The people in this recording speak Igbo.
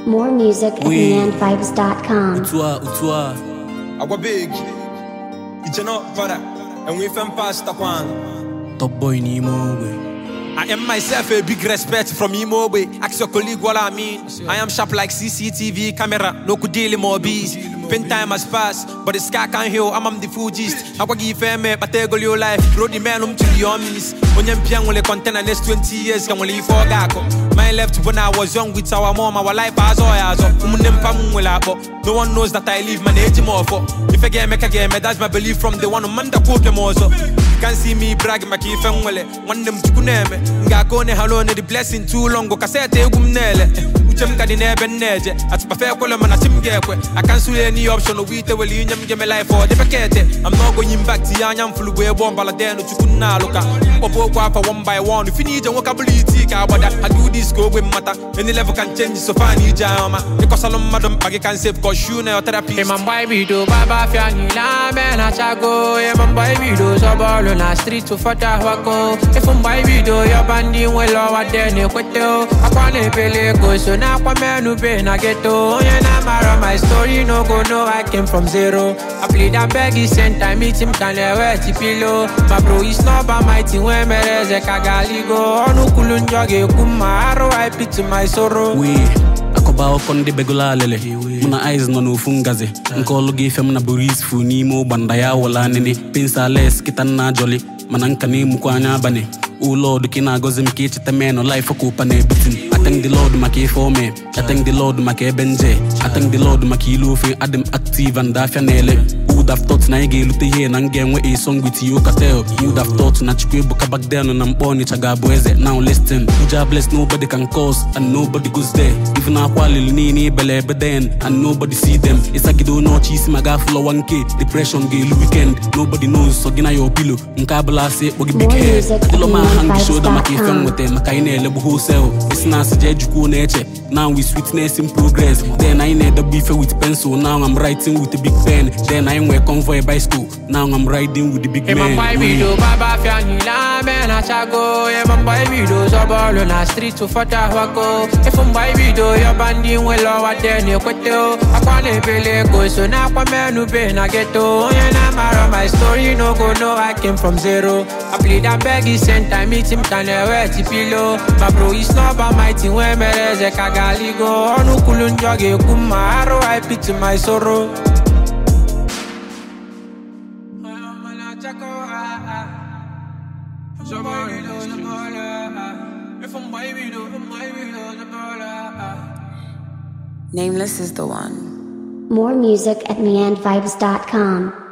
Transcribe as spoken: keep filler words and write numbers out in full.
More music at Oui. man vibes dot com. Utua, utua. Agua big. You know, brother. And we from past one. Top boy ni mo we. I am myself a big respect from Imobe. Ask your colleague what I mean. I am sharp like C C T V camera. No could deal more bees. Pen time has passed, but the sky can't heal. I'm, I'm the Fujist. I will give them a battle your life. Grow the man um to the omnis. When you piang will contain the next twenty years, can we leave for Gako? My left when I was young with our mom, our life as all as up. No one knows that I live my age more for. If I get make a game, that's my belief from the one who man that quote them also. You can see me brag my key from Welle. One them to Kuneme. Ngakone hello, the blessing too long. Go cassette, gumnele. Uchem Kadinebe Neje. At Pafe Colum and a Tim Gekwe. I cancel any option of wheat will you give me life for the packet. I'm not going back to Yanyam full way bomb baladeno to Kuna look up for one by one. If you need a vocabulary, I do this go with matter. Any level can change so far. Need Jama. Because I'm madam, I can save cause you know therapy. Hey, man, boy, we do Baba Fiani Lamen, I chago. Hey, man, boy, we do Zabal on the street to Fata Wako. If I'm boy, we do your bandy well over there, you quit. I can't pay go so now I'm man who pay na ghetto. Yeah, my story no go no, I came from zero. I played that baggy cent, I meet him, can I wear the pillow. My bro is not by my team, where me is a Kagaligo. On Ukulun Jogge, Kuma, I pity my sorrow. We. Akoba okonde begula lele. Muna eyes no no fungaze. Nkolo gi fem na buris fu ni mo bandaya wala nene. Pinsa les kitana jolly. Mananka ni mukwanya bane. Oh Lord, kina gozi mkichi temeno life okupa ne bitin. I thank the Lord maki for me. I thank the Lord maki benje. I thank the Lord maki lufi adam active and dafya nele. Who would have thought na ige lute here na ngem we a song with you katel. You would have thought na chikwe buka back then and I'm born chagabweze. Now listen, Uja bless nobody can cause and nobody goes there. Even a quality nini bele beden and nobody see them. It's like you don't know cheese maga full of one K. Depression gay weekend. Nobody knows so gina your pillow. Nkabla say bogi big head. Hangi show them make fun with them. Makaine lebu wholesale. It's not suggest you nature. Now we sweetness in progress. Then I need the beef with pencil. Now I'm writing with the big pen. Then I wear convoy bicycle. Now I'm riding with the big hey, man. Man, boy, we do Baba Fiani Lamen, I chago. Hey, man, boy, we do Zabal on the street to Fata Wako. If I'm boy, we do your bandy well over there, you quit. I can't pay go so now I'm man who pay na ghetto. Yeah, my story no go no, I came from zero. I played that baggy cent, I meet him, can I wear the pillow. My bro is not by my team, where me is a Kagaligo. On Ukulun Jogge, Kuma, I pity my sorrow. Nameless is the one. More music at man vibes dot com.